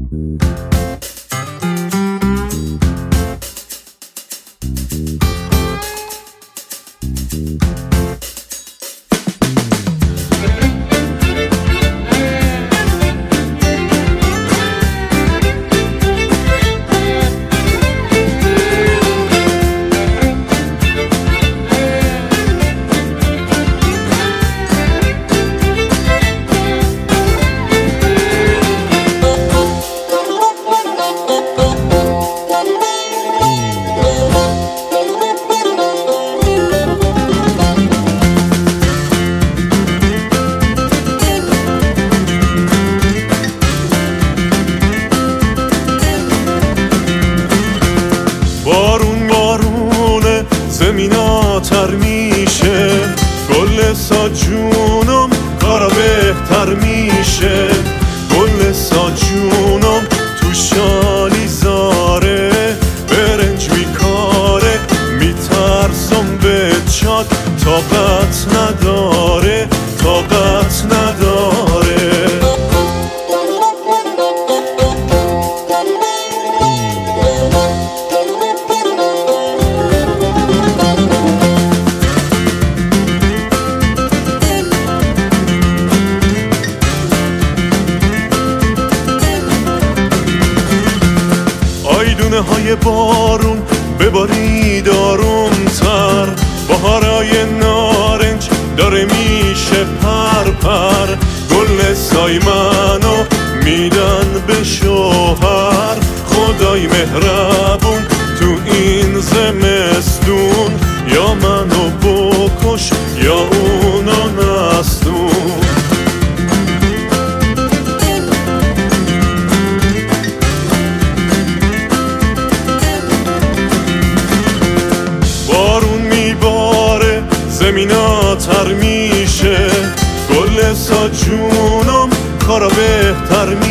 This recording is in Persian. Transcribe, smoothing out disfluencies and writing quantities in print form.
بارون بارونه زمینا تر میشه، گل ساجونم کارا بهتر میشه. گل ساجونم تو شالی زاره، برنج میکاره، میترسم به چاد، طاقت نداره، طاقت نداره. آیدونه های بارون ببارید آرومتر، بهارای نارنج داره میشه پر پر. گل سایمنو میدن به شوهر، خدای مهربون تو این زمستون، یا منو بکش یا اونو نستون. بارون میباره زمینا تر میشه، گل ساجونم کارا بهتر میشه.